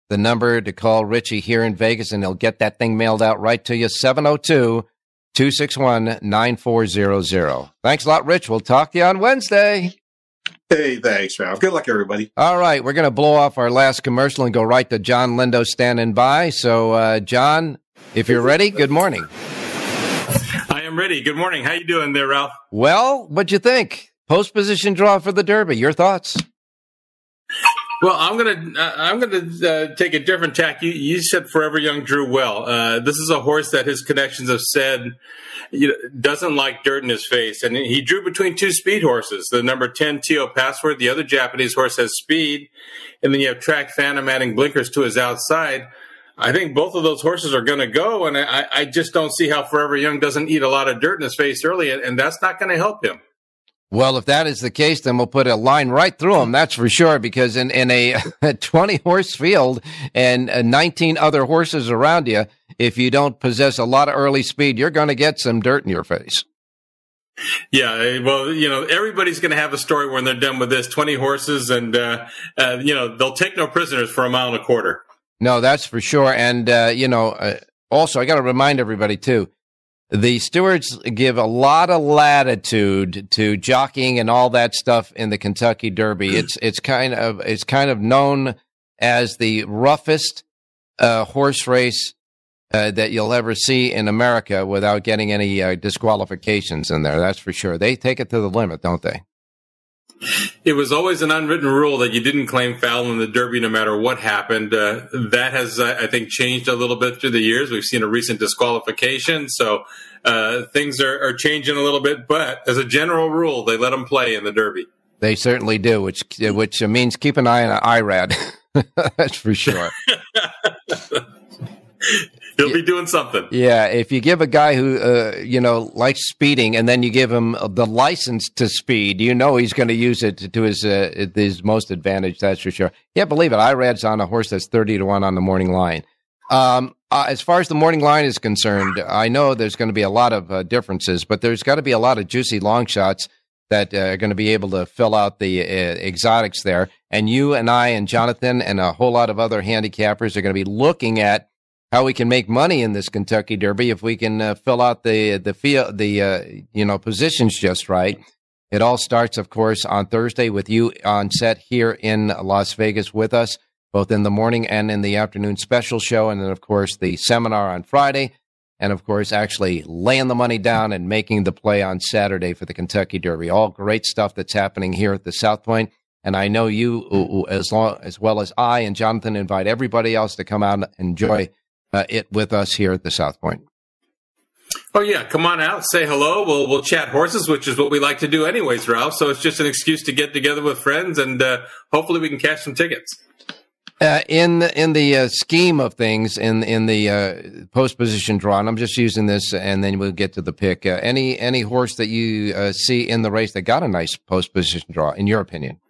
the number to call Richie here in Vegas, and he'll get that thing mailed out right to you, seven oh two, two six one, nine four zero zero. Thanks a lot, Rich. We'll talk to you on Wednesday. Hey, thanks, Ralph. Good luck, everybody. All right, we're going to blow off our last commercial and go right to John Lindo standing by. So, uh, John, if you're ready, good morning. I am ready. Good morning. How you doing there, Ralph? Well, what'd you think? Post position draw for the Derby. Your thoughts? Well, I'm gonna uh, I'm gonna uh, take a different tack. You, you said Forever Young drew well. Uh, this is a horse that his connections have said you know, doesn't like dirt in his face, and he drew between two speed horses. The number ten Teo Password, the other Japanese horse, has speed, and then you have Track Phantom adding blinkers to his outside. I think both of those horses are going to go, and I, I just don't see how Forever Young doesn't eat a lot of dirt in his face early, and that's not going to help him. Well, if that is the case, then we'll put a line right through him, that's for sure, because in, in a twenty-horse field and uh, nineteen other horses around you, if you don't possess a lot of early speed, you're going to get some dirt in your face. Yeah, well, you know, everybody's going to have a story when they're done with this, twenty horses, and, uh, uh, you know, they'll take no prisoners for a mile and a quarter. No, that's for sure. And, uh, you know, uh, also, I got to remind everybody, too, the stewards give a lot of latitude to jockeying and all that stuff in the Kentucky Derby. It's it's kind of it's kind of known as the roughest uh, horse race uh, that you'll ever see in America without getting any uh, disqualifications in there. That's for sure. They take it to the limit, don't they? It was always an unwritten rule that you didn't claim foul in the Derby no matter what happened. Uh, that has, uh, I think, changed a little bit through the years. We've seen a recent disqualification, so uh, things are, are changing a little bit. But as a general rule, they let them play in the Derby. They certainly do, which which means keep an eye on I R A D. That's for sure. He'll be doing something. Yeah, if you give a guy who, uh, you know, likes speeding and then you give him the license to speed, you know he's going to use it to his uh, his most advantage, that's for sure. Yeah, believe it, I R A D's on a horse that's thirty to one on the morning line. Um, uh, as far as the morning line is concerned, I know there's going to be a lot of uh, differences, but there's got to be a lot of juicy long shots that uh, are going to be able to fill out the uh, exotics there. And you and I and Jonathan and a whole lot of other handicappers are going to be looking at how we can make money in this Kentucky Derby if we can uh, fill out the the field, the uh, you know positions just right. It all starts, of course, on Thursday with you on set here in Las Vegas with us, both in the morning and in the afternoon special show, and then, of course, the seminar on Friday, and, of course, actually laying the money down and making the play on Saturday for the Kentucky Derby. All great stuff that's happening here at the South Point. And I know you, as long as well as I and Jonathan, invite everybody else to come out and enjoy Uh, it with us here at the South Point. Oh, yeah. Come on out. Say hello. We'll we'll chat horses, which is what we like to do anyways, Ralph. So it's just an excuse to get together with friends, and uh, hopefully we can cash some tickets. Uh, in the, in the uh, scheme of things, in in the uh, post position draw, and I'm just using this, and then we'll get to the pick. Uh, any any horse that you uh, see in the race that got a nice post position draw, in your opinion?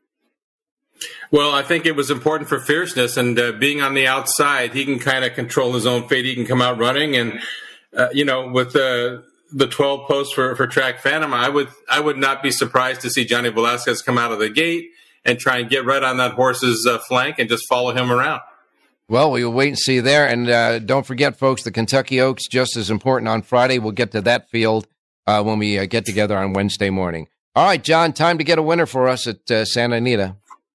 Well, I think it was important for fierceness, and uh, being on the outside, he can kind of control his own fate. He can come out running, and uh, you know, with the the twelve post for, for Track Phantom, I would I would not be surprised to see Johnny Velasquez come out of the gate and try and get right on that horse's uh, flank and just follow him around. Well, we will wait and see there, and uh, don't forget, folks, the Kentucky Oaks just as important on Friday. We'll get to that field uh, when we uh, get together on Wednesday morning. All right, John, time to get a winner for us at uh, Santa Anita.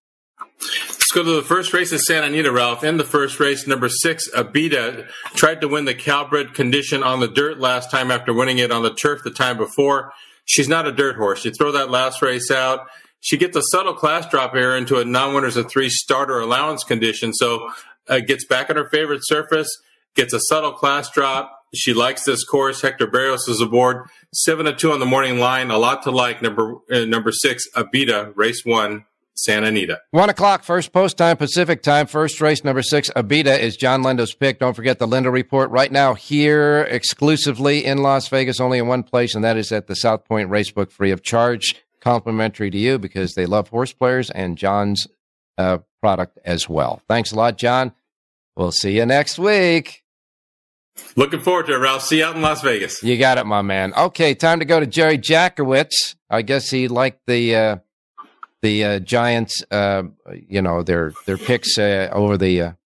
Let's go to the first race at Santa Anita, Ralph. In the first race, number six, Abita, tried to win the Calbred condition on the dirt last time after winning it on the turf the time before. She's not a dirt horse. You throw that last race out. She gets a subtle class drop here into a non-winners of three starter allowance condition. So uh, gets back on her favorite surface, gets a subtle class drop. She likes this course. Hector Barrios is aboard. Seven to two on the morning line. A lot to like. Number uh, number six, Abita, race one. Santa Anita. One o'clock, first post time, Pacific time. First race, number six, Abita, is John Lindo's pick. Don't forget the Lindo Report right now here exclusively in Las Vegas, only in one place, and that is at the South Point Racebook, free of charge, complimentary to you because they love horse players and John's uh, product as well. Thanks a lot, John. We'll see you next week. Looking forward to it, Ralph. See you out in Las Vegas. You got it, my man. Okay, time to go to Jerry Jackowitz. I guess he liked the... Uh, The uh, Giants, uh, you know, their their picks uh, over the uh,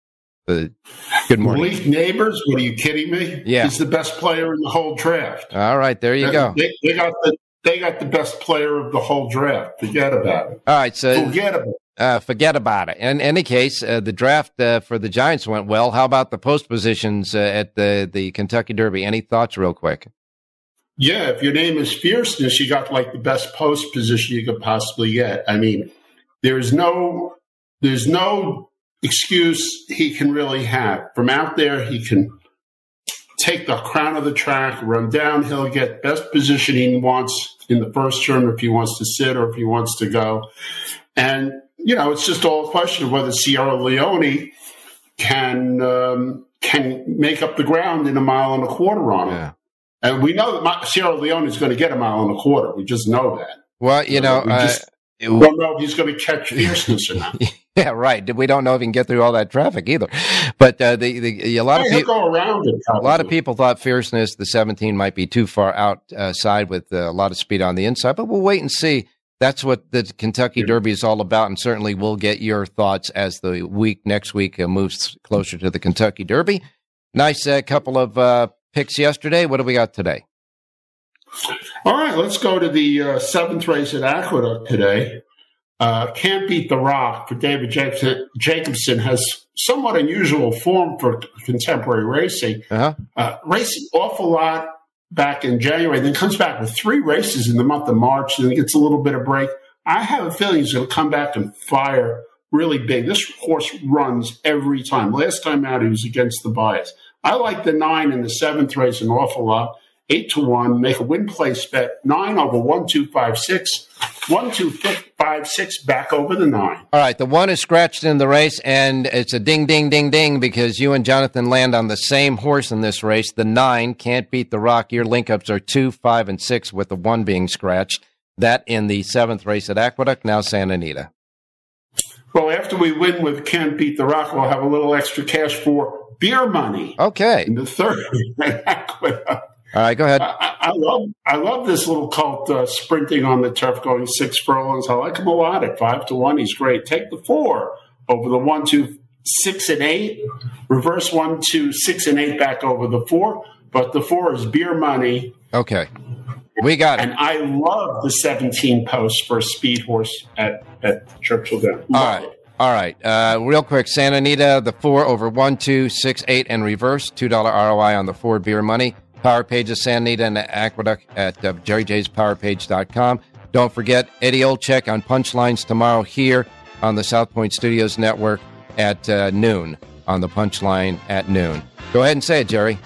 Uh, good morning. Malik Neighbors, what are you kidding me? Yeah. He's the best player in the whole draft. All right, there you they, go. They, they got the they got the best player of the whole draft. Forget about it. All right, so forget about it. Uh, forget about it. In any case, uh, the draft uh, for the Giants went well. How about the post positions uh, at the, the Kentucky Derby? Any thoughts real quick? Yeah, if your name is Fierceness, you got like the best post position you could possibly get. I mean, there's no there's no excuse he can really have. From out there, he can take the crown of the track, run downhill, get best position he wants in the first turn if he wants to sit or if he wants to go. And you know, it's just all a question of whether Sierra Leone can um, can make up the ground in a mile and a quarter on him. Yeah. And we know that Sierra Leone is going to get a mile and a quarter. We just know that. Well, you know, we uh, just don't know if he's going to catch Fierceness or not. Yeah, right. We don't know if he can get through all that traffic either. But uh, the, the a lot yeah, of people go around it. A lot of people thought Fierceness, the seventeen, might be too far outside with uh, a lot of speed on the inside. But we'll wait and see. That's what the Kentucky Derby is all about, and certainly we'll get your thoughts as the week next week uh, moves closer to the Kentucky Derby. Nice uh, couple of uh, picks yesterday. What do we got today? All right, let's go to the uh, seventh race at Aqueduct today. Uh, Can't Beat the Rock for David Jacobson, Jacobson has somewhat unusual form for contemporary racing. Uh-huh. Uh, racing awful lot back in January, then comes back with three races in the month of March, and then gets a little bit of break. I have a feeling he's going to come back and fire really big. This horse runs every time. Last time out, he was against the bias. I like the nine in the seventh race an awful lot. Eight to one, make a win place bet. Nine over one, two, five, six. One, two, five, six, back over the nine. All right, the one is scratched in the race, and it's a ding, ding, ding, ding, because you and Jonathan land on the same horse in this race. The nine, Can't Beat the Rock. Your link-ups are two, five, and six, with the one being scratched. That in the seventh race at Aqueduct, now Santa Anita. Well, after we win with Can't Beat the Rock, we'll have a little extra cash for beer money. Okay. In the third at Aqueduct. All right, go ahead. I, I love I love this little cult uh, sprinting on the turf, going six furlongs. I like him a lot at five to one. He's great. Take the four over the one, two, six, and eight. Reverse one, two, six, and eight back over the four. But the four is beer money. Okay, we got it. And I love the seventeen posts for a speed horse at at Churchill Downs. All right. It. All right. Uh, real quick, Santa Anita, the four over one, two, six, eight, and reverse. two dollar R O I on the four beer money. Power pages, Santa Anita and Aqueduct at uh, jerry jays power page dot com. Don't forget Eddie Olczyk on Punchlines tomorrow here on the South Point Studios Network at uh, noon, on the Punchline at noon. Go ahead and say it, Jerry.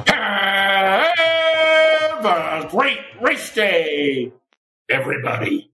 Have a great race day, everybody.